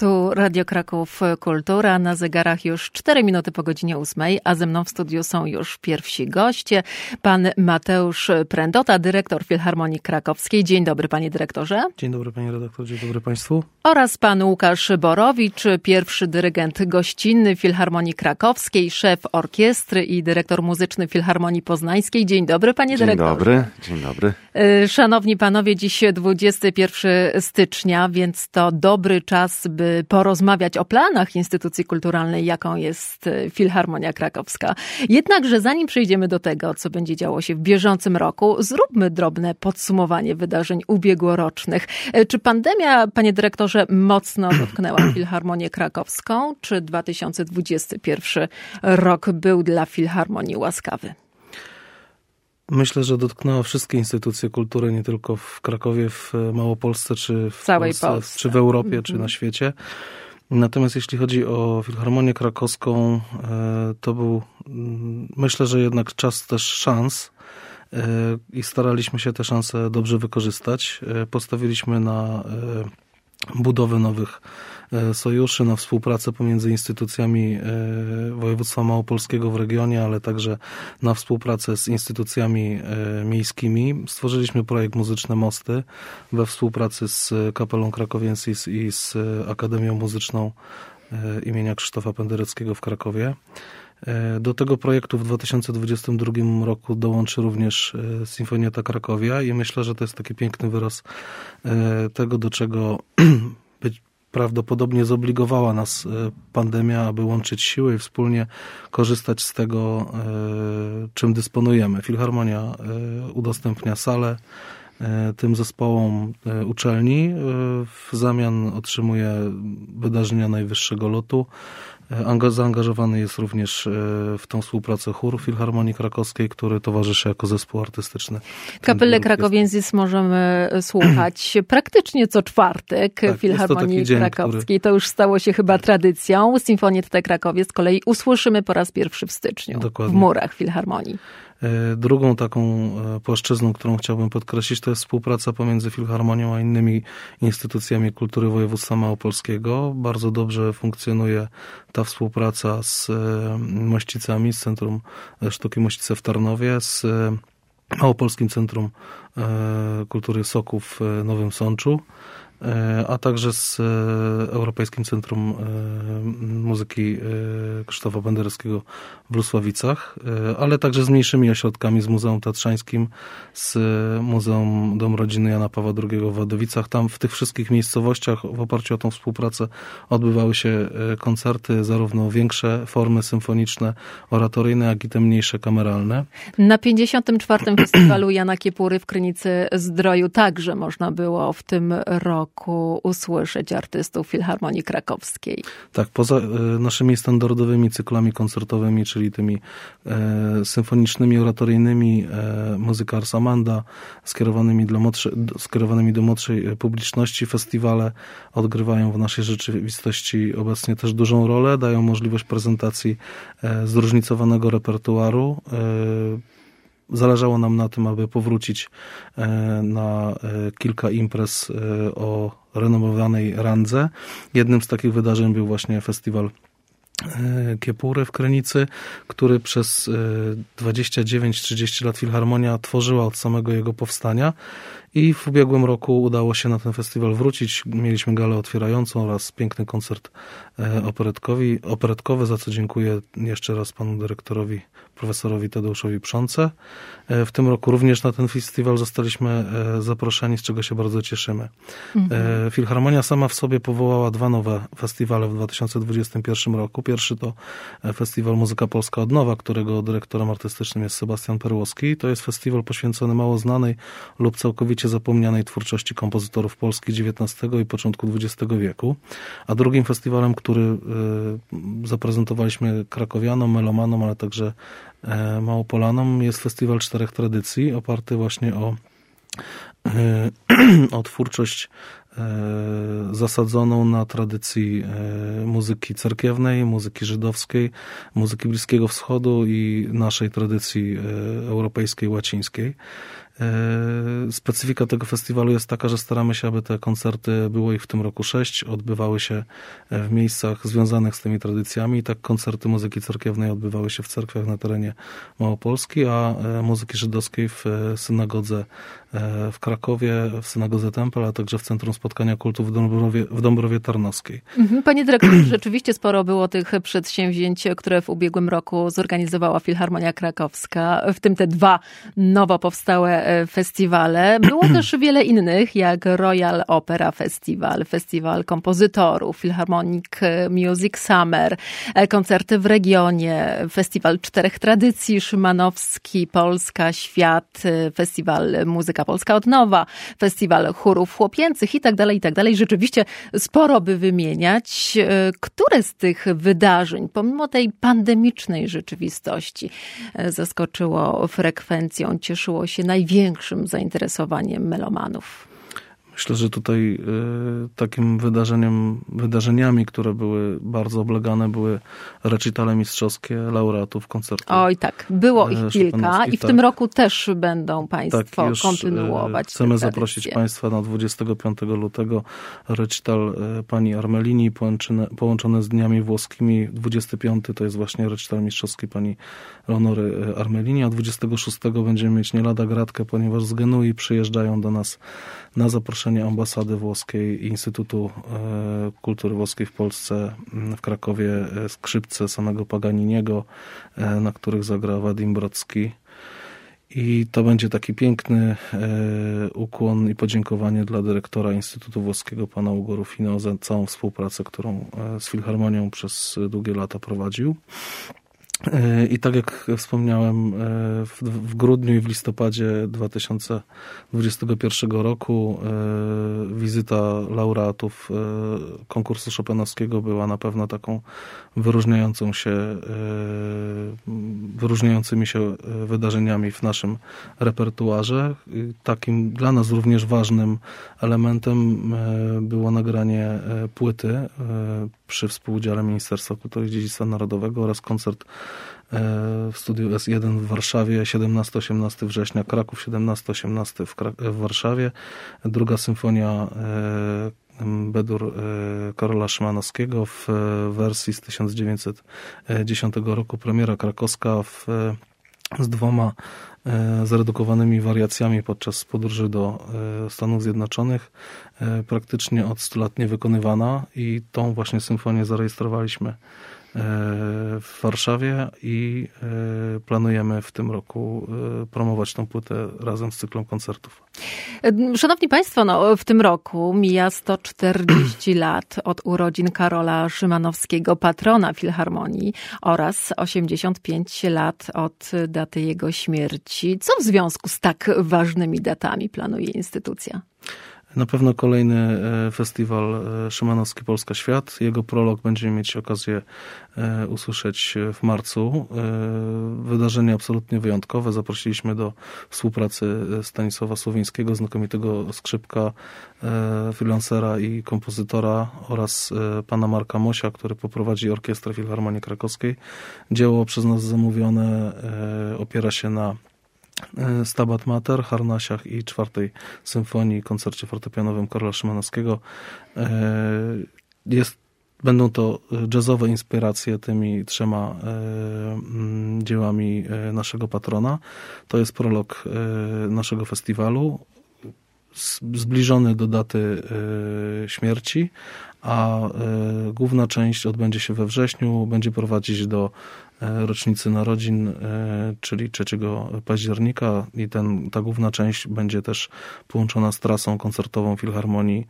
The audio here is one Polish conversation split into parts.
Tu Radio Kraków Kultura, na zegarach już 4 minuty po godzinie 8, a ze mną w studiu są już pierwsi goście. Pan Mateusz Prędota, dyrektor Filharmonii Krakowskiej. Dzień dobry, panie dyrektorze. Dzień dobry, panie redaktor, dzień dobry państwu. Oraz pan Łukasz Borowicz, pierwszy dyrygent gościnny Filharmonii Krakowskiej, szef orkiestry i dyrektor muzyczny Filharmonii Poznańskiej. Dzień dobry, panie dyrektorze. Dzień dobry. Szanowni panowie, dziś 21 stycznia, więc to dobry czas, by porozmawiać o planach instytucji kulturalnej, jaką jest Filharmonia Krakowska. Jednakże zanim przejdziemy do tego, co będzie działo się w bieżącym roku, zróbmy drobne podsumowanie wydarzeń ubiegłorocznych. Czy pandemia, panie dyrektorze, mocno dotknęła Filharmonię Krakowską? Czy 2021 rok był dla Filharmonii łaskawy? Myślę, że dotknęła wszystkie instytucje kultury, nie tylko w Krakowie, w Małopolsce, czy w całej Polsce, czy w Europie, czy na świecie. Natomiast jeśli chodzi o Filharmonię Krakowską, to był, myślę, że jednak czas też szans i staraliśmy się te szanse dobrze wykorzystać. Postawiliśmy na budowę nowych sojuszy, na współpracę pomiędzy instytucjami województwa małopolskiego w regionie, ale także na współpracę z instytucjami miejskimi. Stworzyliśmy projekt Muzyczne Mosty we współpracy z Kapelą Krakowiensis i z Akademią Muzyczną imienia Krzysztofa Pendereckiego w Krakowie. Do tego projektu w 2022 roku dołączy również Sinfonietta Krakowia i myślę, że to jest taki piękny wyraz tego, do czego prawdopodobnie zobligowała nas pandemia, aby łączyć siły i wspólnie korzystać z tego, czym dysponujemy. Filharmonia udostępnia salę tym zespołom uczelni. W zamian otrzymuje wydarzenia najwyższego lotu. Zaangażowany jest również w tą współpracę chór Filharmonii Krakowskiej, który towarzyszy jako zespół artystyczny. Kapelę Krakowiensis możemy słuchać praktycznie co czwartek w Filharmonii Krakowskiej. To już stało się chyba tradycją. Sinfonietę Krakowie z kolei usłyszymy po raz pierwszy w styczniu. Dokładnie. W murach Filharmonii. Drugą taką płaszczyzną, którą chciałbym podkreślić, to jest współpraca pomiędzy Filharmonią a innymi instytucjami kultury województwa małopolskiego. Bardzo dobrze funkcjonuje ta współpraca z Mościcami, z Centrum Sztuki Mościce w Tarnowie, z Małopolskim Centrum Kultury Soku w Nowym Sączu, a także z Europejskim Centrum Muzyki Krzysztofa Pendereckiego w Lusławicach, ale także z mniejszymi ośrodkami, z Muzeum Tatrzańskim, z Muzeum Dom Rodziny Jana Pawła II w Wadowicach. Tam w tych wszystkich miejscowościach w oparciu o tą współpracę odbywały się koncerty, zarówno większe formy symfoniczne, oratoryjne, jak i te mniejsze kameralne. Na 54. Festiwalu Jana Kiepury w Krynicy-Zdroju także można było w tym roku usłyszeć artystów Filharmonii Krakowskiej. Tak, poza naszymi standardowymi cyklami koncertowymi, czyli tymi symfonicznymi, oratoryjnymi, muzyka Ars Amanda, skierowanymi do młodszej publiczności, festiwale odgrywają w naszej rzeczywistości obecnie też dużą rolę, dają możliwość prezentacji zróżnicowanego repertuaru. Zależało nam na tym, aby powrócić na kilka imprez o renomowanej randze. Jednym z takich wydarzeń był właśnie festiwal Kiepury w Krynicy, który przez 29-30 lat Filharmonia tworzyła od samego jego powstania i w ubiegłym roku udało się na ten festiwal wrócić. Mieliśmy galę otwierającą oraz piękny koncert operetkowy, za co dziękuję jeszcze raz panu dyrektorowi, profesorowi Tadeuszowi Przące. W tym roku również na ten festiwal zostaliśmy zaproszeni, z czego się bardzo cieszymy. Filharmonia sama w sobie powołała 2 nowe festiwale w 2021 roku. Pierwszy to festiwal Muzyka Polska od Nowa, którego dyrektorem artystycznym jest Sebastian Perłowski. To jest festiwal poświęcony mało znanej lub całkowicie zapomnianej twórczości kompozytorów polskich XIX i początku XX wieku. A drugim festiwalem, który zaprezentowaliśmy krakowianom, melomanom, ale także Małopolanom, jest Festiwal 4 Tradycji, oparty właśnie o twórczość zasadzoną na tradycji muzyki cerkiewnej, muzyki żydowskiej, muzyki Bliskiego Wschodu i naszej tradycji europejskiej, łacińskiej. Specyfika tego festiwalu jest taka, że staramy się, aby te koncerty, było ich w tym roku 6, odbywały się w miejscach związanych z tymi tradycjami. I tak koncerty muzyki cerkiewnej odbywały się w cerkwiach na terenie Małopolski, a muzyki żydowskiej w synagodze w Krakowie, w synagodze Tempel, a także w Centrum Spotkania Kultu w Dąbrowie Tarnowskiej. Panie dyrektorze, rzeczywiście sporo było tych przedsięwzięć, które w ubiegłym roku zorganizowała Filharmonia Krakowska, w tym te 2 nowo powstałe festiwale. Było też wiele innych, jak Royal Opera Festival, Festiwal Kompozytorów, Philharmonic Music Summer, koncerty w regionie, Festiwal 4 Tradycji, Szymanowski, Polska, Świat, Festiwal Muzyka Polska od Nowa, Festiwal Chórów Chłopięcych i tak dalej. Rzeczywiście sporo by wymieniać. Które z tych wydarzeń, pomimo tej pandemicznej rzeczywistości, zaskoczyło frekwencją, cieszyło się największym zainteresowaniem melomanów? Myślę, że tutaj takim wydarzeniami, które były bardzo oblegane, były recitale mistrzowskie laureatów koncertu. Oj tak, było ich kilka i w tym roku też będą Państwo kontynuować. Chcemy zaprosić Państwa na 25 lutego recital pani Armelini połączone z Dniami Włoskimi. 25 to jest właśnie recital mistrzowski pani Leonory Armelini, a 26 będziemy mieć nie lada gratkę, ponieważ z Genui przyjeżdżają do nas na zaproszenie ambasady włoskiej i Instytutu Kultury Włoskiej w Polsce w Krakowie skrzypce samego Paganiniego, na których zagra Wadim Brodski. I to będzie taki piękny ukłon i podziękowanie dla dyrektora Instytutu Włoskiego, pana Ugo Rufino, za całą współpracę, którą z Filharmonią przez długie lata prowadził. I tak jak wspomniałem, w grudniu i w listopadzie 2021 roku wizyta laureatów konkursu chopinowskiego była na pewno taką wyróżniającymi się wydarzeniami w naszym repertuarze. Takim dla nas również ważnym elementem było nagranie płyty przy współudziale Ministerstwa Kultury i Dziedzictwa Narodowego oraz koncert w studiu S1 w Warszawie 17-18 września, Kraków 17-18 w Warszawie. Druga symfonia B-dur Karola Szymanowskiego w wersji z 1910 roku, premiera krakowska z 2 zredukowanymi wariacjami podczas podróży do Stanów Zjednoczonych, praktycznie od 100 lat niewykonywana, i tą właśnie symfonię zarejestrowaliśmy w Warszawie i planujemy w tym roku promować tą płytę razem z cyklem koncertów. Szanowni Państwo, w tym roku mija 140 lat od urodzin Karola Szymanowskiego, patrona Filharmonii, oraz 85 lat od daty jego śmierci. Co w związku z tak ważnymi datami planuje instytucja? Na pewno kolejny festiwal Szymanowski Polska Świat. Jego prolog będziemy mieć okazję usłyszeć w marcu. Wydarzenie absolutnie wyjątkowe. Zaprosiliśmy do współpracy Stanisława Słowińskiego, znakomitego skrzypka, freelancera i kompozytora, oraz pana Marka Mosia, który poprowadzi Orkiestrę Filharmonii Krakowskiej. Dzieło przez nas zamówione opiera się na Stabat Mater, Harnasiach i 4. symfonii, koncercie fortepianowym Karola Szymanowskiego. Będą to jazzowe inspiracje tymi 3 dziełami naszego patrona. To jest prolog naszego festiwalu, zbliżony do daty śmierci, a główna część odbędzie się we wrześniu, będzie prowadzić do rocznicy narodzin, czyli 3 października, i ta główna część będzie też połączona z trasą koncertową Filharmonii.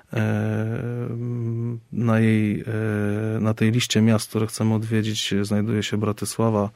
Na tej liście miast, które chcemy odwiedzić, znajduje się Bratysława,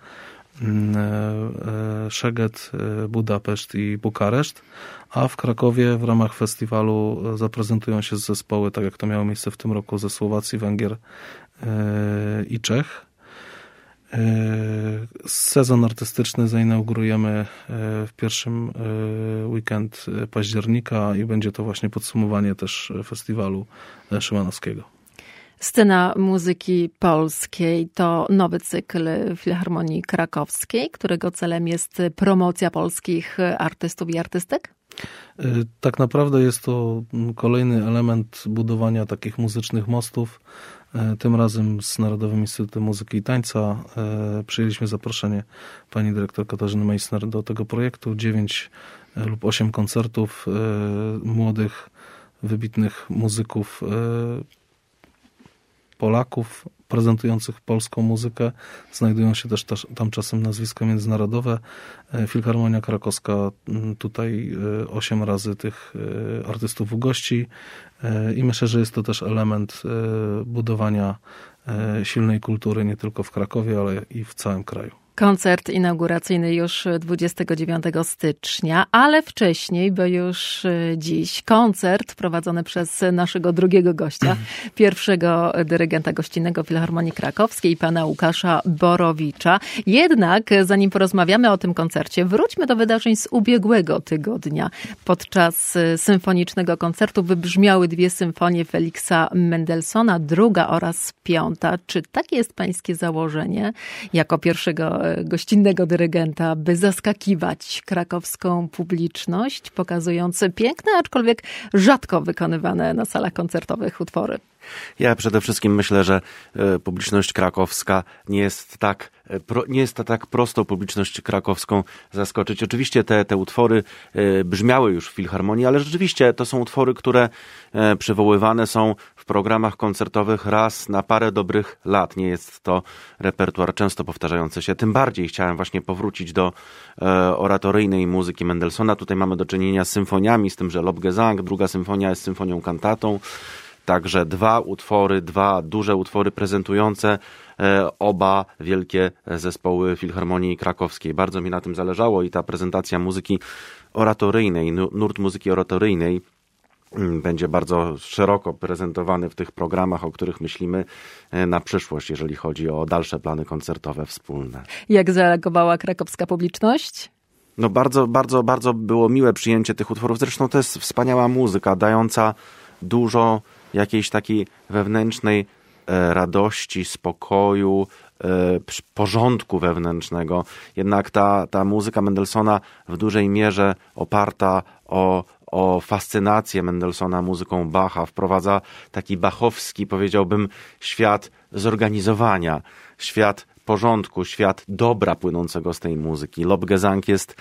Szeged, Budapeszt i Bukareszt, a w Krakowie w ramach festiwalu zaprezentują się zespoły, tak jak to miało miejsce w tym roku, ze Słowacji, Węgier i Czech. Sezon artystyczny zainaugurujemy w pierwszym weekend października i będzie to właśnie podsumowanie też festiwalu szymanowskiego. Scena muzyki polskiej to nowy cykl Filharmonii Krakowskiej, którego celem jest promocja polskich artystów i artystek? Tak naprawdę jest to kolejny element budowania takich muzycznych mostów. Tym razem z Narodowym Instytutem Muzyki i Tańca przyjęliśmy zaproszenie pani dyrektor Katarzyny Meissner do tego projektu. 9 lub 8 koncertów młodych, wybitnych muzyków Polaków prezentujących polską muzykę. Znajdują się też tam czasem nazwiska międzynarodowe. Filharmonia Krakowska tutaj 8 razy tych artystów ugości i myślę, że jest to też element budowania silnej kultury nie tylko w Krakowie, ale i w całym kraju. Koncert inauguracyjny już 29 stycznia, ale wcześniej, bo już dziś koncert prowadzony przez naszego drugiego gościa, pierwszego dyrygenta gościnnego Filharmonii Krakowskiej, pana Łukasza Borowicza. Jednak zanim porozmawiamy o tym koncercie, wróćmy do wydarzeń z ubiegłego tygodnia. Podczas symfonicznego koncertu wybrzmiały 2 symfonie Feliksa Mendelssohna, 2. oraz 5. Czy takie jest pańskie założenie jako pierwszego gościnnego dyrygenta, by zaskakiwać krakowską publiczność, pokazując piękne, aczkolwiek rzadko wykonywane na salach koncertowych utwory? Ja przede wszystkim myślę, że publiczność krakowska nie jest tak prosto publiczność krakowską zaskoczyć. Oczywiście te utwory brzmiały już w Filharmonii, ale rzeczywiście to są utwory, które przywoływane są w programach koncertowych raz na parę dobrych lat. Nie jest to repertuar często powtarzający się. Tym bardziej chciałem właśnie powrócić do oratoryjnej muzyki Mendelssohna. Tutaj mamy do czynienia z symfoniami, z tym, że Lobgesang, 2. symfonia jest symfonią kantatą. Także 2 duże utwory prezentujące oba wielkie zespoły Filharmonii Krakowskiej. Bardzo mi na tym zależało i ta prezentacja muzyki oratoryjnej, nurt muzyki oratoryjnej będzie bardzo szeroko prezentowany w tych programach, o których myślimy na przyszłość, jeżeli chodzi o dalsze plany koncertowe wspólne. Jak zareagowała krakowska publiczność? No bardzo było miłe przyjęcie tych utworów. Zresztą to jest wspaniała muzyka, dająca dużo jakiejś takiej wewnętrznej radości, spokoju, porządku wewnętrznego. Jednak ta muzyka Mendelssohna w dużej mierze oparta o fascynację Mendelssohna muzyką Bacha wprowadza taki bachowski, powiedziałbym, świat zorganizowania, świat porządku, świat dobra płynącego z tej muzyki. Lobgesang jest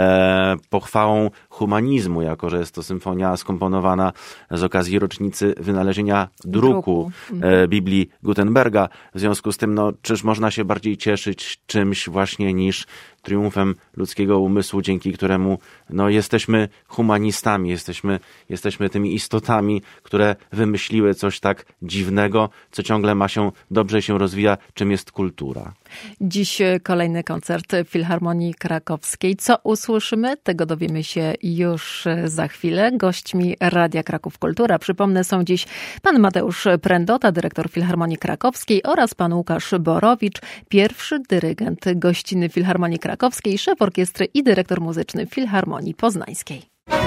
pochwałą humanizmu, jako że jest to symfonia skomponowana z okazji rocznicy wynalezienia druku Biblii Gutenberga. W związku z tym, czyż można się bardziej cieszyć czymś właśnie niż triumfem ludzkiego umysłu, dzięki któremu jesteśmy humanistami, jesteśmy tymi istotami, które wymyśliły coś tak dziwnego, co ciągle dobrze się rozwija, czym jest kultura. Dziś kolejny koncert Filharmonii Krakowskiej. Co usłyszymy? Tego dowiemy się już za chwilę. Gośćmi Radia Kraków Kultura, przypomnę, są dziś pan Mateusz Prendota, dyrektor Filharmonii Krakowskiej, oraz pan Łukasz Borowicz, pierwszy dyrygent gościnny Filharmonii Krakowskiej, szef orkiestry i dyrektor muzyczny Filharmonii Poznańskiej.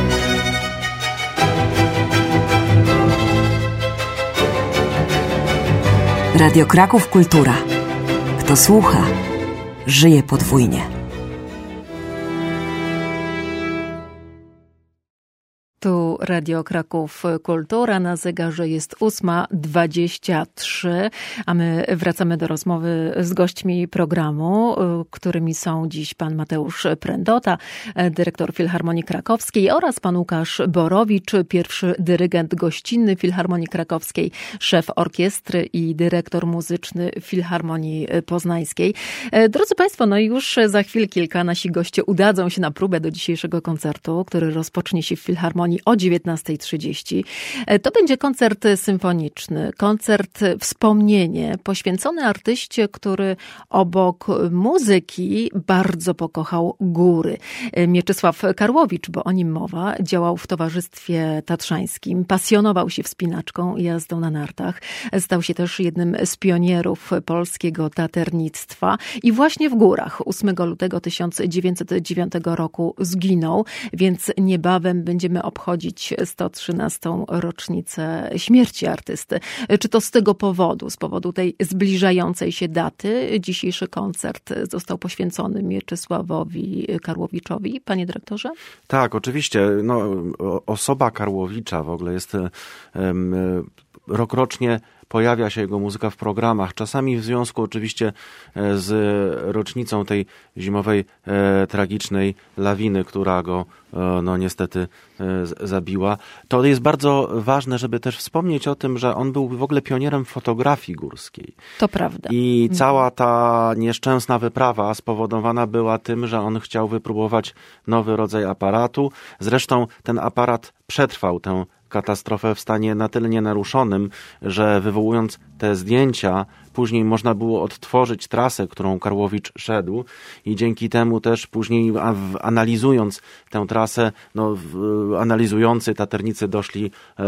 Radio Kraków Kultura. Kto słucha, żyje podwójnie. Tu Radio Kraków Kultura, na zegarze jest 8:23, a my wracamy do rozmowy z gośćmi programu, którymi są dziś pan Mateusz Prendota, dyrektor Filharmonii Krakowskiej, oraz pan Łukasz Borowicz, pierwszy dyrygent gościnny Filharmonii Krakowskiej, szef orkiestry i dyrektor muzyczny Filharmonii Poznańskiej. Drodzy państwo, już za chwil kilka nasi goście udadzą się na próbę do dzisiejszego koncertu, który rozpocznie się w Filharmonii o 19:00. 19:30. To będzie koncert symfoniczny, koncert wspomnienie poświęcony artyście, który obok muzyki bardzo pokochał góry. Mieczysław Karłowicz, bo o nim mowa, działał w Towarzystwie Tatrzańskim, pasjonował się wspinaczką i jazdą na nartach. Stał się też jednym z pionierów polskiego taternictwa i właśnie w górach 8 lutego 1909 roku zginął, więc niebawem będziemy obchodzić 113. rocznicę śmierci artysty. Czy to z tego powodu, z powodu tej zbliżającej się daty, dzisiejszy koncert został poświęcony Mieczysławowi Karłowiczowi, panie dyrektorze? Tak, oczywiście. Osoba Karłowicza w ogóle jest rokrocznie pojawia się jego muzyka w programach. Czasami w związku oczywiście z rocznicą tej zimowej tragicznej lawiny, która go niestety zabiła. To jest bardzo ważne, żeby też wspomnieć o tym, że on był w ogóle pionierem fotografii górskiej. To prawda. I cała ta nieszczęsna wyprawa spowodowana była tym, że on chciał wypróbować nowy rodzaj aparatu. Zresztą ten aparat przetrwał tę katastrofę w stanie na tyle nienaruszonym, że wywołując te zdjęcia, później można było odtworzyć trasę, którą Karłowicz szedł i dzięki temu też później analizując tę trasę, analizujący taternicy doszli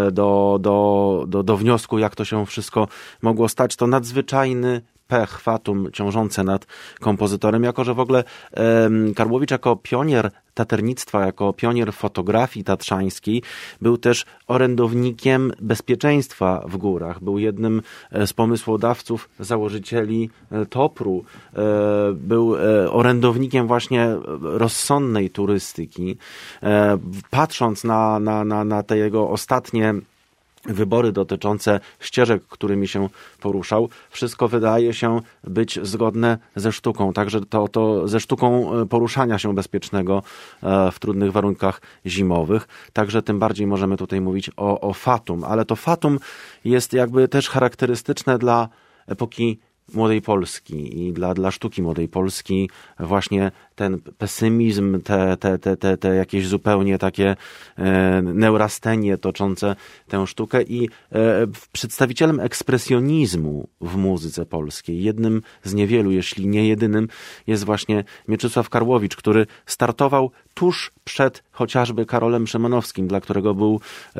do wniosku, jak to się wszystko mogło stać. To nadzwyczajny pech, fatum ciążące nad kompozytorem, jako że w ogóle Karłowicz jako pionier taternictwa, jako pionier fotografii tatrzańskiej był też orędownikiem bezpieczeństwa w górach. Był jednym z pomysłodawców, założycieli TOPR-u. Był orędownikiem właśnie rozsądnej turystyki. Patrząc na te jego ostatnie wybory dotyczące ścieżek, którymi się poruszał, wszystko wydaje się być zgodne ze sztuką. Także to ze sztuką poruszania się bezpiecznego w trudnych warunkach zimowych. Także tym bardziej możemy tutaj mówić o fatum. Ale to fatum jest jakby też charakterystyczne dla epoki Młodej Polski i dla sztuki Młodej Polski właśnie ten pesymizm, te jakieś zupełnie takie neurastenie toczące tę sztukę i przedstawicielem ekspresjonizmu w muzyce polskiej, jednym z niewielu, jeśli nie jedynym, jest właśnie Mieczysław Karłowicz, który startował tuż przed chociażby Karolem Szymanowskim, dla którego był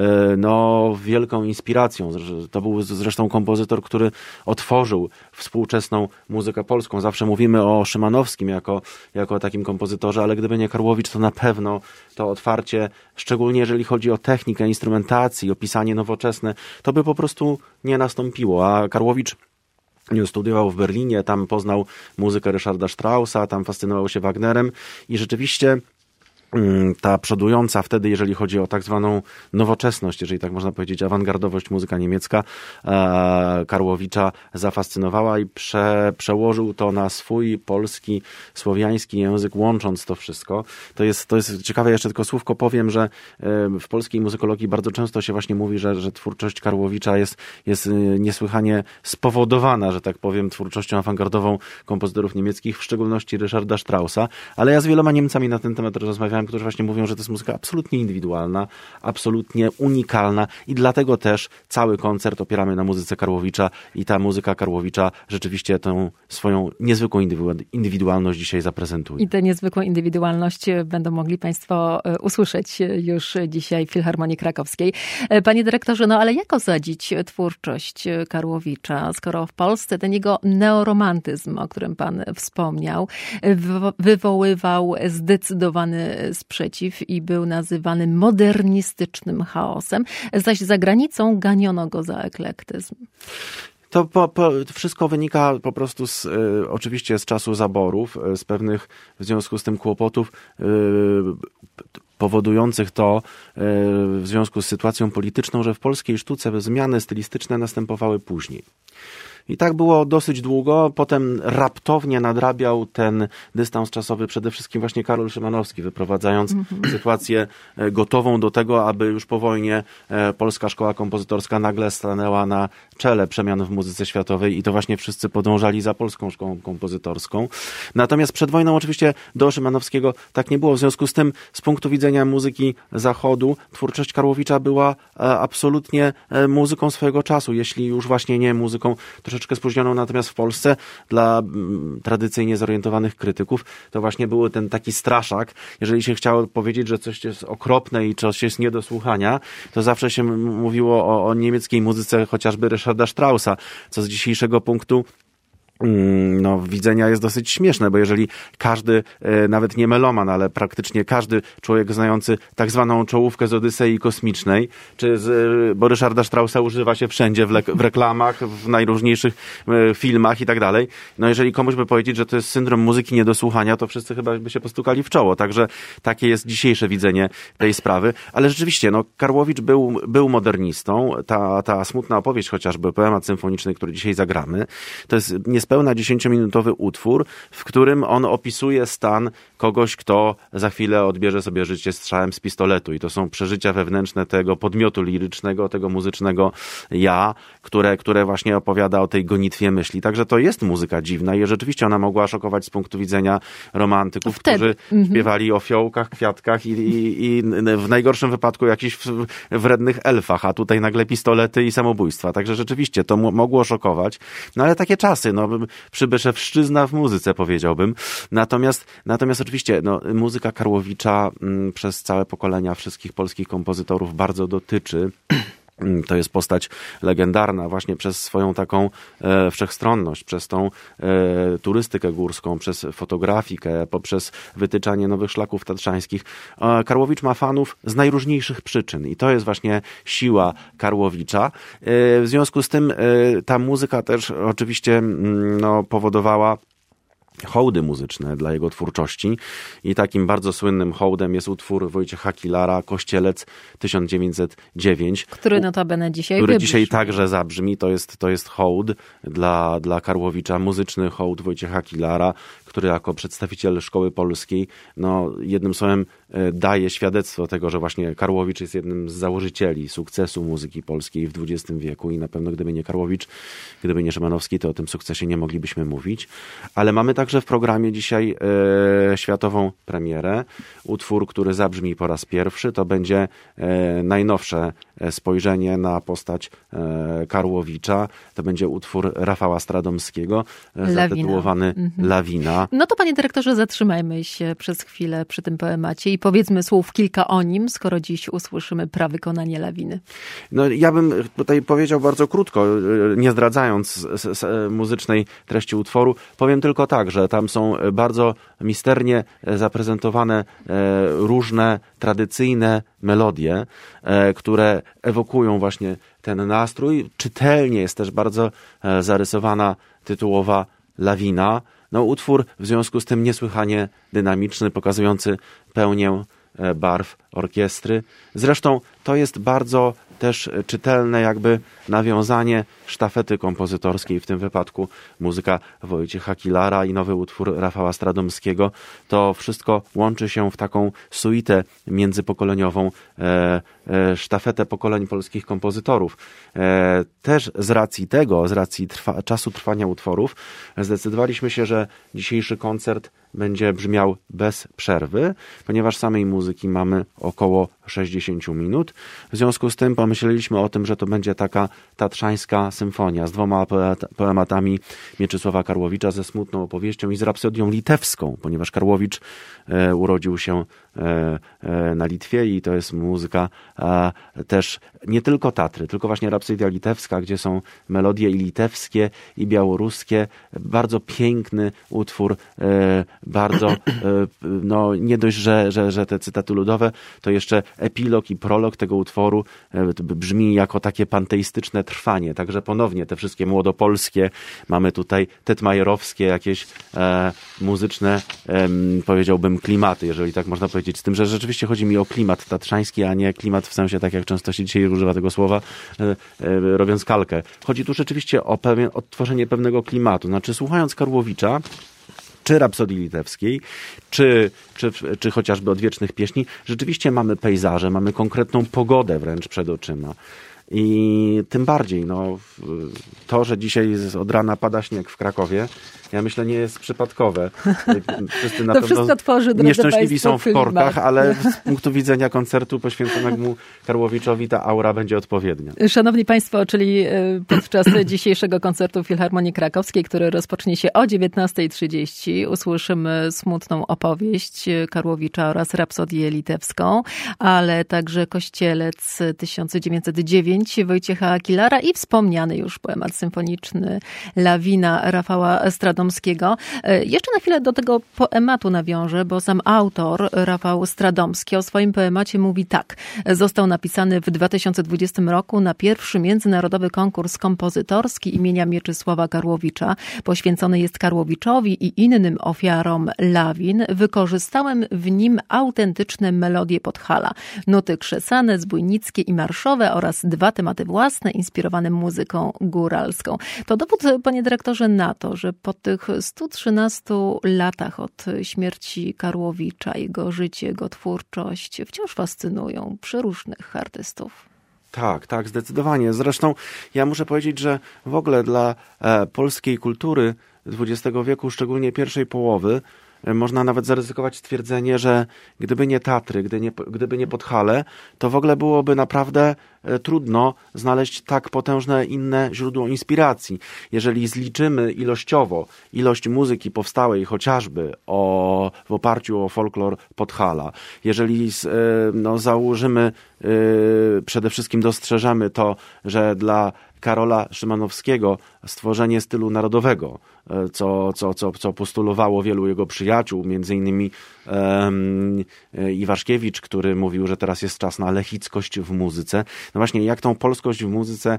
wielką inspiracją. To był zresztą kompozytor, który otworzył współczesną muzykę polską. Zawsze mówimy o Szymanowskim jako takim kompozytorze, ale gdyby nie Karłowicz, to na pewno to otwarcie, szczególnie jeżeli chodzi o technikę, instrumentacji, o pisanie nowoczesne, to by po prostu nie nastąpiło. A Karłowicz studiował w Berlinie, tam poznał muzykę Ryszarda Straussa, tam fascynował się Wagnerem i rzeczywiście ta przodująca wtedy, jeżeli chodzi o tak zwaną nowoczesność, jeżeli tak można powiedzieć, awangardowość, muzyka niemiecka, Karłowicza zafascynowała i przełożył to na swój polski, słowiański język, łącząc to wszystko. To jest ciekawe, jeszcze tylko słówko powiem, że w polskiej muzykologii bardzo często się właśnie mówi, że twórczość Karłowicza jest niesłychanie spowodowana, że tak powiem, twórczością awangardową kompozytorów niemieckich, w szczególności Ryszarda Straussa, ale ja z wieloma Niemcami na ten temat rozmawiałem, którzy właśnie mówią, że to jest muzyka absolutnie indywidualna, absolutnie unikalna i dlatego też cały koncert opieramy na muzyce Karłowicza i ta muzyka Karłowicza rzeczywiście tę swoją niezwykłą indywidualność dzisiaj zaprezentuje. I tę niezwykłą indywidualność będą mogli państwo usłyszeć już dzisiaj w Filharmonii Krakowskiej. Panie dyrektorze, ale jak osadzić twórczość Karłowicza, skoro w Polsce ten jego neoromantyzm, o którym pan wspomniał, wywoływał zdecydowany sprzeciw i był nazywany modernistycznym chaosem, zaś za granicą ganiono go za eklektyzm. To wszystko wynika po prostu oczywiście z czasu zaborów, z pewnych w związku z tym kłopotów powodujących to w związku z sytuacją polityczną, że w polskiej sztuce zmiany stylistyczne następowały później. I tak było dosyć długo, potem raptownie nadrabiał ten dystans czasowy przede wszystkim właśnie Karol Szymanowski, wyprowadzając sytuację gotową do tego, aby już po wojnie Polska Szkoła Kompozytorska nagle stanęła na czele przemian w muzyce światowej i to właśnie wszyscy podążali za Polską Szkołą Kompozytorską. Natomiast przed wojną oczywiście do Szymanowskiego tak nie było. W związku z tym z punktu widzenia muzyki Zachodu twórczość Karłowicza była absolutnie muzyką swojego czasu, jeśli już właśnie nie muzyką troszeczkę spóźnioną, natomiast w Polsce dla tradycyjnie zorientowanych krytyków to właśnie był ten taki straszak. Jeżeli się chciało powiedzieć, że coś jest okropne i coś jest nie do słuchania, to zawsze się mówiło o niemieckiej muzyce chociażby Ryszarda Straussa, co z dzisiejszego punktu widzenia jest dosyć śmieszne, bo jeżeli każdy, nawet nie meloman, ale praktycznie każdy człowiek znający tak zwaną czołówkę z Odysei Kosmicznej, bo Ryszarda Straussa używa się wszędzie w reklamach, w najróżniejszych filmach i tak dalej. No jeżeli komuś by powiedzieć, że to jest syndrom muzyki niedosłuchania, to wszyscy chyba by się postukali w czoło. Także takie jest dzisiejsze widzenie tej sprawy. Ale rzeczywiście, Karłowicz był modernistą. Ta smutna opowieść chociażby, poemat symfoniczny, który dzisiaj zagramy, to jest niespełna 10-minutowy utwór, w którym on opisuje stan kogoś, kto za chwilę odbierze sobie życie strzałem z pistoletu. I to są przeżycia wewnętrzne tego podmiotu lirycznego, tego muzycznego ja, które właśnie opowiada o tej gonitwie myśli. Także to jest muzyka dziwna i rzeczywiście ona mogła szokować z punktu widzenia romantyków, którzy śpiewali o fiołkach, kwiatkach i w najgorszym wypadku jakichś wrednych elfach, a tutaj nagle pistolety i samobójstwa. Także rzeczywiście to mogło szokować. No ale takie czasy, Przybyszewszczyzna w muzyce, powiedziałbym. Natomiast oczywiście muzyka Karłowicza przez całe pokolenia wszystkich polskich kompozytorów bardzo dotyczy. To jest postać legendarna właśnie przez swoją taką wszechstronność, przez tą turystykę górską, przez fotografikę, poprzez wytyczanie nowych szlaków tatrzańskich. Karłowicz ma fanów z najróżniejszych przyczyn i to jest właśnie siła Karłowicza. W związku z tym ta muzyka też oczywiście powodowała hołdy muzyczne dla jego twórczości i takim bardzo słynnym hołdem jest utwór Wojciecha Kilara Kościelec 1909. Który notabene dzisiaj który dzisiaj także zabrzmi. To jest hołd dla Karłowicza, muzyczny hołd Wojciecha Kilara, który jako przedstawiciel szkoły polskiej, jednym słowem daje świadectwo tego, że właśnie Karłowicz jest jednym z założycieli sukcesu muzyki polskiej w XX wieku i na pewno gdyby nie Karłowicz, gdyby nie Szymanowski, to o tym sukcesie nie moglibyśmy mówić. Ale mamy także w programie dzisiaj światową premierę. Utwór, który zabrzmi po raz pierwszy, to będzie najnowsze spojrzenie na postać Karłowicza. To będzie utwór Rafała Stradomskiego, zatytułowany Lawina. No to panie dyrektorze, zatrzymajmy się przez chwilę przy tym poemacie i powiedzmy słów kilka o nim, skoro dziś usłyszymy prawykonanie Lawiny. Ja bym tutaj powiedział bardzo krótko, nie zdradzając muzycznej treści utworu. Powiem tylko tak, że tam są bardzo misternie zaprezentowane różne tradycyjne melodie, które ewokują właśnie ten nastrój. Czytelnie jest też bardzo zarysowana tytułowa Lawina. Utwór w związku z tym niesłychanie dynamiczny, pokazujący pełnię barw orkiestry. Zresztą to jest bardzo też czytelne jakby nawiązanie sztafety kompozytorskiej, w tym wypadku muzyka Wojciecha Kilara i nowy utwór Rafała Stradomskiego. To wszystko łączy się w taką suitę międzypokoleniową, sztafetę pokoleń polskich kompozytorów. Też z racji czasu trwania utworów zdecydowaliśmy się, że dzisiejszy koncert będzie brzmiał bez przerwy, ponieważ samej muzyki mamy około 60 minut. W związku z tym pomyśleliśmy o tym, że to będzie taka tatrzańska symfonia z 2 poematami Mieczysława Karłowicza, ze smutną opowieścią i z rapsodią litewską, ponieważ Karłowicz urodził się na Litwie i to jest muzyka też nie tylko Tatry, tylko właśnie rapsodia litewska, gdzie są melodie i litewskie, i białoruskie. Bardzo piękny utwór, bardzo, nie dość, że te cytaty ludowe, to jeszcze epilog i prolog tego utworu brzmi jako takie panteistyczne trwanie. Także ponownie te wszystkie młodopolskie, mamy tutaj tetmajerowskie jakieś muzyczne, powiedziałbym, klimaty, jeżeli tak można powiedzieć. Z tym, że rzeczywiście chodzi mi o klimat tatrzański, a nie klimat w sensie, tak jak często się dzisiaj używa tego słowa, robiąc kalkę. Chodzi tu rzeczywiście o odtworzenie pewnego klimatu. Znaczy, słuchając Karłowicza, czy Rapsodii Litewskiej, czy chociażby Odwiecznych Pieśni, rzeczywiście mamy pejzaże, mamy konkretną pogodę wręcz przed oczyma. I tym bardziej, to, że dzisiaj od rana pada śnieg w Krakowie, ja myślę, nie jest przypadkowe. Wszyscy na pewno nieszczęśliwi są w korkach, ale z punktu widzenia koncertu poświęconemu Karłowiczowi ta aura będzie odpowiednia. Szanowni Państwo, czyli podczas dzisiejszego koncertu Filharmonii Krakowskiej, który rozpocznie się o 19:30, usłyszymy smutną opowieść Karłowicza oraz Rapsodię Litewską, ale także Kościelec 1909 Wojciecha Kilara i wspomniany już poemat symfoniczny Lawina Rafała Stradomskiego. Jeszcze na chwilę do tego poematu nawiążę, bo sam autor, Rafał Stradomski, o swoim poemacie mówi tak. Został napisany w 2020 roku na pierwszy międzynarodowy konkurs kompozytorski imienia Mieczysława Karłowicza. Poświęcony jest Karłowiczowi i innym ofiarom lawin. Wykorzystałem w nim autentyczne melodie Podhala, nuty krzesane, zbójnickie i marszowe oraz 2 tematy własne, inspirowane muzyką góralską. To dowód, panie dyrektorze, na to, że po tych 113 latach od śmierci Karłowicza, jego życie, jego twórczość wciąż fascynują przeróżnych artystów. Tak, zdecydowanie. Zresztą ja muszę powiedzieć, że w ogóle dla polskiej kultury XX wieku, szczególnie pierwszej połowy, można nawet zaryzykować stwierdzenie, że gdyby nie Tatry, gdyby nie Podhale, to w ogóle byłoby naprawdę trudno znaleźć tak potężne inne źródło inspiracji. Jeżeli zliczymy ilościowo ilość muzyki powstałej chociażby w oparciu o folklor Podhala, jeżeli założymy, przede wszystkim dostrzeżemy to, że dla Karola Szymanowskiego stworzenie stylu narodowego, co postulowało wielu jego przyjaciół, między innymi Iwaszkiewicz, który mówił, że teraz jest czas na lechickość w muzyce. No właśnie, jak tą polskość w muzyce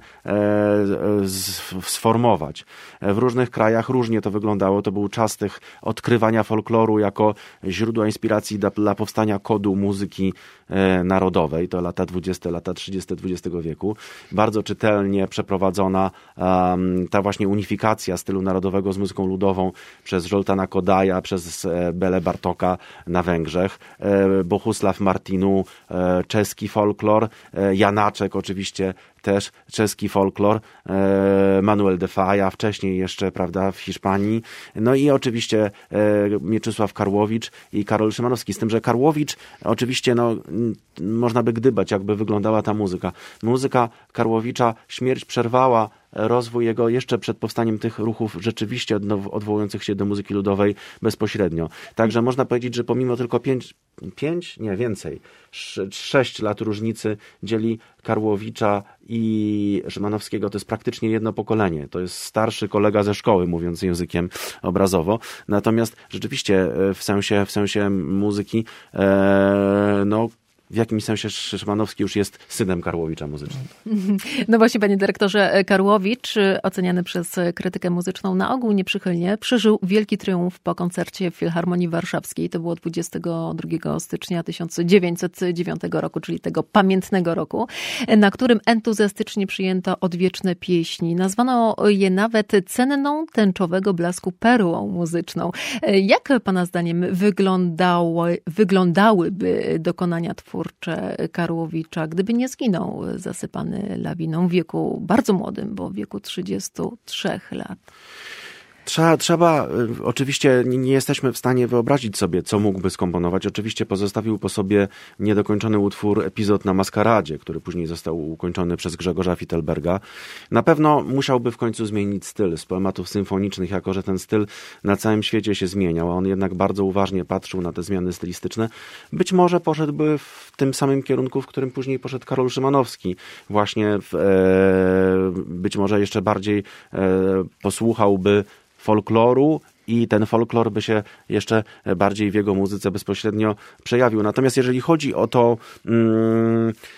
sformować? W różnych krajach różnie to wyglądało. To był czas tych odkrywania folkloru jako źródła inspiracji dla powstania kodu muzyki narodowej. To lata 20, lata 30 XX wieku. Bardzo czytelnie przeprowadzona ta właśnie unifikacja stylu narodowego z muzyką ludową przez Zoltana Kodaja, przez Bele Bartoka na Węgrzech, Bohusław Martinu, czeski folklor, Janaczek oczywiście też czeski folklor, Manuel de Falla, wcześniej jeszcze, prawda, w Hiszpanii. No i oczywiście Mieczysław Karłowicz i Karol Szymanowski. Z tym, że Karłowicz oczywiście, można by gdybać, jakby wyglądała ta muzyka. Muzyka Karłowicza, śmierć przerwała rozwój jego jeszcze przed powstaniem tych ruchów rzeczywiście odwołujących się do muzyki ludowej bezpośrednio. Także można powiedzieć, że pomimo tylko 6 lat różnicy dzieli Karłowicza i Szymanowskiego, to jest praktycznie jedno pokolenie. To jest starszy kolega ze szkoły, mówiąc językiem obrazowo. Natomiast rzeczywiście w sensie muzyki, w jakimś sensie Szymanowski już jest synem Karłowicza muzycznym. No właśnie, panie dyrektorze, Karłowicz, oceniany przez krytykę muzyczną na ogół nieprzychylnie, przeżył wielki triumf po koncercie w Filharmonii Warszawskiej. To było 22 stycznia 1909 roku, czyli tego pamiętnego roku, na którym entuzjastycznie przyjęto Odwieczne Pieśni. Nazwano je nawet cenną tęczowego blasku perłą muzyczną. Jak pana zdaniem wyglądałyby dokonania twórcze Karłowicza, gdyby nie zginął zasypany lawiną w wieku bardzo młodym, bo w wieku 33 lat? Trzeba, oczywiście nie jesteśmy w stanie wyobrazić sobie, co mógłby skomponować. Oczywiście pozostawił po sobie niedokończony utwór Epizod na maskaradzie, który później został ukończony przez Grzegorza Fittelberga. Na pewno musiałby w końcu zmienić styl z poematów symfonicznych, jako że ten styl na całym świecie się zmieniał, a on jednak bardzo uważnie patrzył na te zmiany stylistyczne. Być może poszedłby w tym samym kierunku, w którym później poszedł Karol Szymanowski. Właśnie być może jeszcze bardziej posłuchałby folkloru i ten folklor by się jeszcze bardziej w jego muzyce bezpośrednio przejawił. Natomiast jeżeli chodzi o to,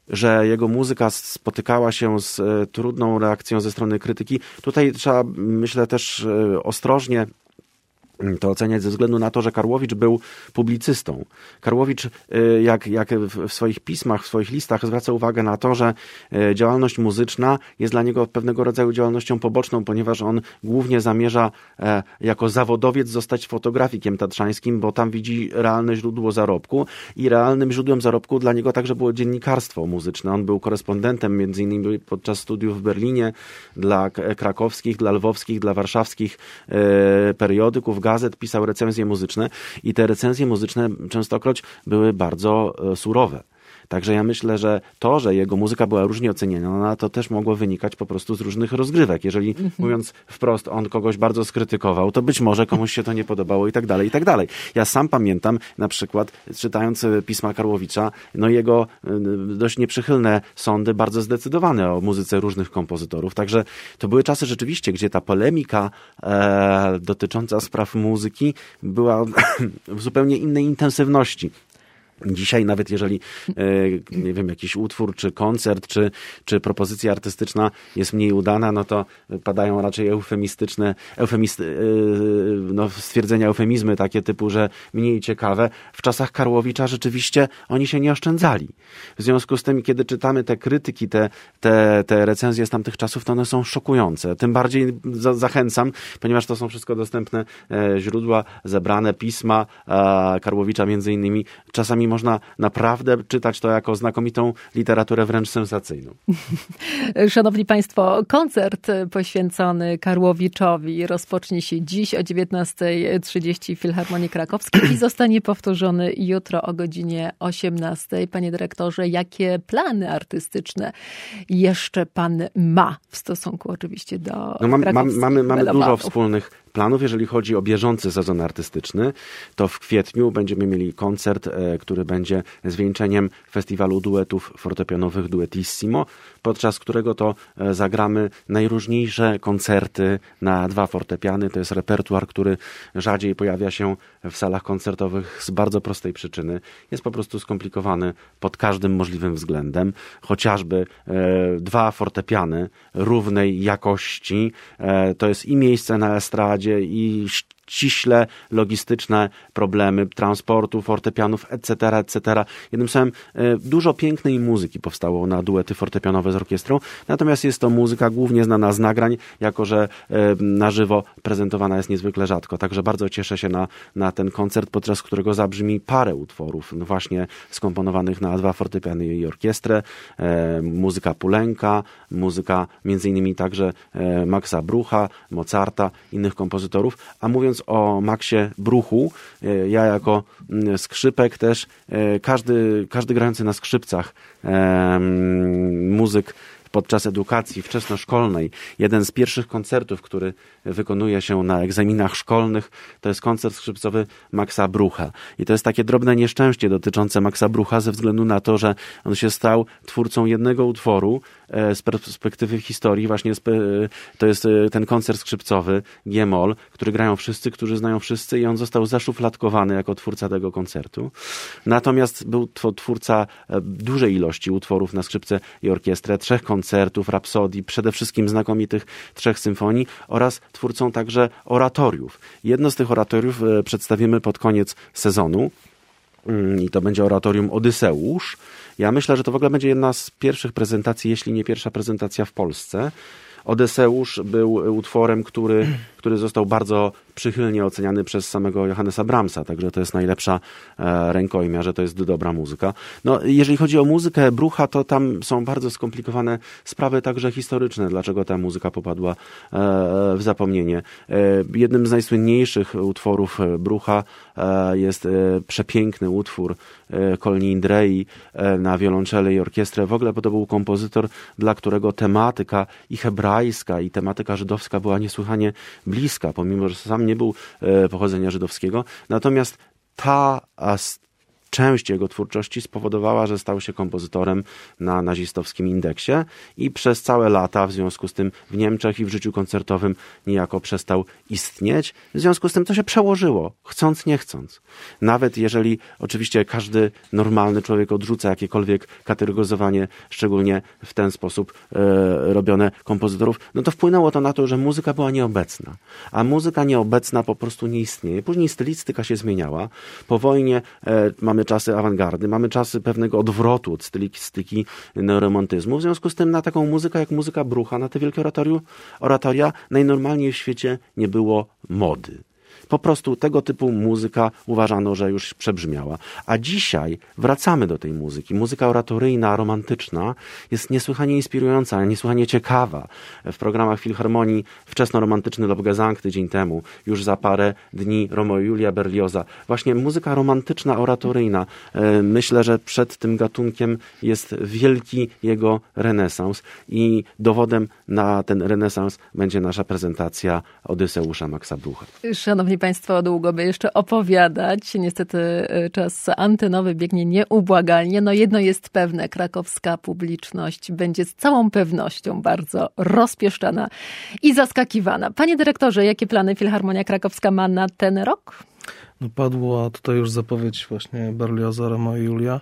że jego muzyka spotykała się z trudną reakcją ze strony krytyki. Tutaj trzeba, myślę, też ostrożnie to oceniać ze względu na to, że Karłowicz był publicystą. Karłowicz, jak w swoich pismach, w swoich listach zwraca uwagę na to, że działalność muzyczna jest dla niego pewnego rodzaju działalnością poboczną, ponieważ on głównie zamierza jako zawodowiec zostać fotografikiem tatrzańskim, bo tam widzi realne źródło zarobku i realnym źródłem zarobku dla niego także było dziennikarstwo muzyczne. On był korespondentem między innymi podczas studiów w Berlinie dla krakowskich, dla lwowskich, dla warszawskich periodyków, gazet, pisał recenzje muzyczne i te recenzje muzyczne częstokroć były bardzo surowe. Także ja myślę, że to, że jego muzyka była różnie oceniana, to też mogło wynikać po prostu z różnych rozgrywek. Jeżeli, mówiąc wprost, on kogoś bardzo skrytykował, to być może komuś się to nie podobało i tak dalej, i tak dalej. Ja sam pamiętam, na przykład, czytając pisma Karłowicza, jego dość nieprzychylne sądy, bardzo zdecydowane o muzyce różnych kompozytorów. Także to były czasy rzeczywiście, gdzie ta polemika dotycząca spraw muzyki była w zupełnie innej intensywności. Dzisiaj nawet jeżeli, nie wiem, jakiś utwór, czy koncert, czy propozycja artystyczna jest mniej udana, no to padają raczej stwierdzenia, eufemizmy takie typu, że mniej ciekawe. W czasach Karłowicza rzeczywiście oni się nie oszczędzali. W związku z tym, kiedy czytamy te krytyki, te recenzje z tamtych czasów, to one są szokujące. Tym bardziej zachęcam, ponieważ to są wszystko dostępne źródła, zebrane pisma Karłowicza między innymi. Czasami można naprawdę czytać to jako znakomitą literaturę, wręcz sensacyjną. Szanowni Państwo, koncert poświęcony Karłowiczowi rozpocznie się dziś o 19:30 w Filharmonii Krakowskiej i zostanie powtórzony jutro o godzinie 18:00. Panie dyrektorze, jakie plany artystyczne jeszcze pan ma w stosunku oczywiście do mamy dużo wspólnych planów. Jeżeli chodzi o bieżący sezon artystyczny, to w kwietniu będziemy mieli koncert, który będzie zwieńczeniem festiwalu duetów fortepianowych Duetissimo, podczas którego to zagramy najróżniejsze koncerty na 2 fortepiany. To jest repertuar, który rzadziej pojawia się w salach koncertowych z bardzo prostej przyczyny. Jest po prostu skomplikowany pod każdym możliwym względem. Chociażby 2 fortepiany równej jakości. To jest i miejsce na estradzie, i ściśle logistyczne problemy transportu, fortepianów, etc., etc. Jednym słowem, dużo pięknej muzyki powstało na duety fortepianowe z orkiestrą, natomiast jest to muzyka głównie znana z nagrań, jako że na żywo prezentowana jest niezwykle rzadko. Także bardzo cieszę się na ten koncert, podczas którego zabrzmi parę utworów właśnie skomponowanych na 2 fortepiany i orkiestrę. Muzyka Poulenca, muzyka między innymi także Maxa Brucha, Mozarta, innych kompozytorów. A mówiąc o Maxie Bruchu, ja jako skrzypek też, każdy grający na skrzypcach muzyk podczas edukacji wczesnoszkolnej, jeden z pierwszych koncertów, który wykonuje się na egzaminach szkolnych, to jest koncert skrzypcowy Maxa Brucha. I to jest takie drobne nieszczęście dotyczące Maxa Brucha ze względu na to, że on się stał twórcą jednego utworu z perspektywy historii. Właśnie to jest ten koncert skrzypcowy G-moll, który grają wszyscy, którzy znają wszyscy, i on został zaszufladkowany jako twórca tego koncertu. Natomiast był to twórca dużej ilości utworów na skrzypce i orkiestrę, 3 koncertów, rapsodii, przede wszystkim znakomitych 3 symfonii oraz twórcą także oratoriów. Jedno z tych oratoriów przedstawimy pod koniec sezonu i to będzie oratorium Odyseusz. Ja myślę, że to w ogóle będzie jedna z pierwszych prezentacji, jeśli nie pierwsza prezentacja w Polsce. Odyseusz był utworem, który został bardzo przychylnie oceniany przez samego Johannesa Brahmsa, także to jest najlepsza rękojmia, że to jest dobra muzyka. No, jeżeli chodzi o muzykę Brucha, to tam są bardzo skomplikowane sprawy także historyczne, dlaczego ta muzyka popadła w zapomnienie. Jednym z najsłynniejszych utworów Brucha jest przepiękny utwór Kolni Indrei na wiolonczele i orkiestrę. W ogóle to był kompozytor, dla którego tematyka i hebrajska, i tematyka żydowska była niesłychanie bliska, pomimo że sam nie był pochodzenia żydowskiego. Natomiast część jego twórczości spowodowała, że stał się kompozytorem na nazistowskim indeksie i przez całe lata w związku z tym w Niemczech i w życiu koncertowym niejako przestał istnieć. W związku z tym to się przełożyło, chcąc nie chcąc. Nawet jeżeli oczywiście każdy normalny człowiek odrzuca jakiekolwiek kategoryzowanie, szczególnie w ten sposób robione kompozytorów, no to wpłynęło to na to, że muzyka była nieobecna. A muzyka nieobecna po prostu nie istnieje. Później stylistyka się zmieniała. Po wojnie mamy czasy awangardy, mamy czasy pewnego odwrotu od stylistyki neoromantyzmu. W związku z tym na taką muzykę jak muzyka Brucha, na te wielkie oratoria, najnormalniej w świecie nie było mody. Po prostu tego typu muzyka uważano, że już przebrzmiała. A dzisiaj wracamy do tej muzyki. Muzyka oratoryjna, romantyczna jest niesłychanie inspirująca, niesłychanie ciekawa. W programach Filharmonii wczesnoromantyczny Lobgesang tydzień temu, już za parę dni Romeo i Julia Berlioza. Właśnie muzyka romantyczna, oratoryjna. Myślę, że przed tym gatunkiem jest wielki jego renesans i dowodem na ten renesans będzie nasza prezentacja Odyseusza Maxa Brucha. Szanowni Państwo, długo by jeszcze opowiadać. Niestety czas antenowy biegnie nieubłagalnie. No jedno jest pewne, krakowska publiczność będzie z całą pewnością bardzo rozpieszczana i zaskakiwana. Panie dyrektorze, jakie plany Filharmonia Krakowska ma na ten rok? No padła tutaj już zapowiedź właśnie Berlioza, Romeo i Julia.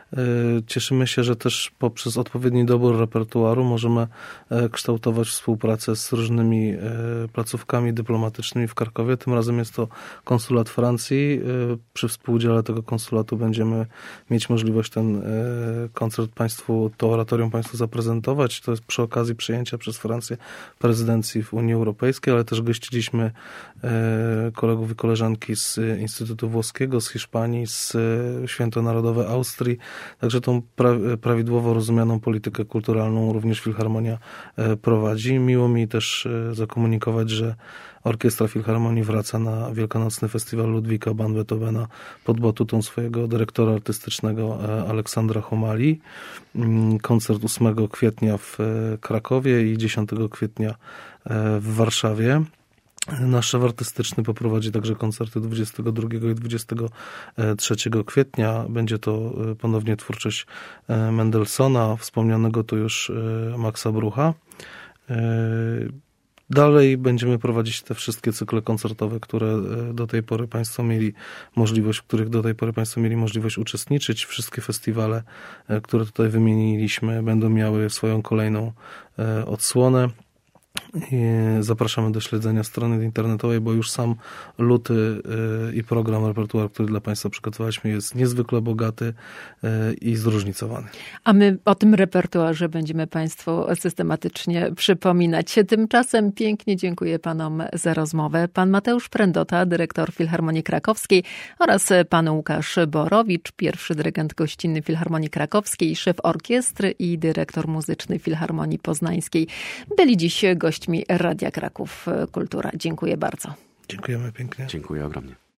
Cieszymy się, że też poprzez odpowiedni dobór repertuaru możemy kształtować współpracę z różnymi placówkami dyplomatycznymi w Krakowie. Tym razem jest to konsulat Francji. Przy współudziale tego konsulatu będziemy mieć możliwość ten koncert Państwu, to oratorium Państwu zaprezentować. To jest przy okazji przyjęcia przez Francję prezydencji w Unii Europejskiej, ale też gościliśmy kolegów i koleżanki z Instytutu Włoskiego, z Hiszpanii, z Święto Narodowe Austrii. Także tą prawidłowo rozumianą politykę kulturalną również Filharmonia prowadzi. Miło mi też zakomunikować, że Orkiestra Filharmonii wraca na Wielkanocny Festiwal Ludwika van Beethovena pod batutą swojego dyrektora artystycznego Aleksandra Homali. Koncert 8 kwietnia w Krakowie i 10 kwietnia w Warszawie. Nasz szef artystyczny poprowadzi także koncerty 22 i 23 kwietnia. Będzie to ponownie twórczość Mendelssohna, wspomnianego tu już Maxa Brucha. Dalej będziemy prowadzić te wszystkie cykle koncertowe, które do tej pory Państwo mieli możliwość, w których do tej pory Państwo mieli możliwość uczestniczyć. Wszystkie festiwale, które tutaj wymieniliśmy, będą miały swoją kolejną odsłonę. Zapraszamy do śledzenia strony internetowej, bo już sam luty i program, repertuar, który dla Państwa przygotowaliśmy, jest niezwykle bogaty i zróżnicowany. A my o tym repertuarze będziemy Państwu systematycznie przypominać. Tymczasem pięknie dziękuję Panom za rozmowę. Pan Mateusz Prędota, dyrektor Filharmonii Krakowskiej, oraz pan Łukasz Borowicz, pierwszy dyrygent gościnny Filharmonii Krakowskiej, szef orkiestry i dyrektor muzyczny Filharmonii Poznańskiej, byli dziś gośćmi Radia Kraków Kultura. Dziękuję bardzo. Dziękujemy pięknie. Dziękuję ogromnie.